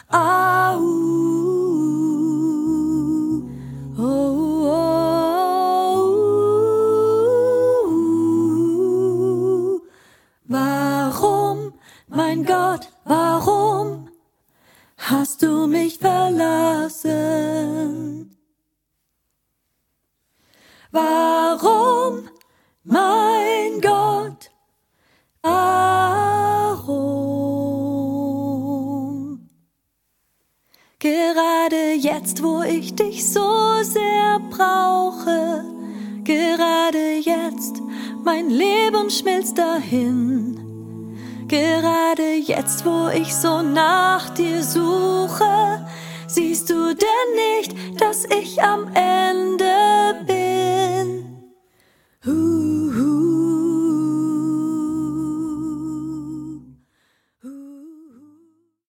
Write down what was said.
Au, oh, oh, warum, mein Gott, warum hast du mich verlassen? Warum, mein Gott, warum? Gerade jetzt, wo ich dich so sehr brauche, gerade jetzt, mein Leben schmilzt dahin. Gerade jetzt, wo ich so nach dir suche, siehst du denn nicht, dass ich am Ende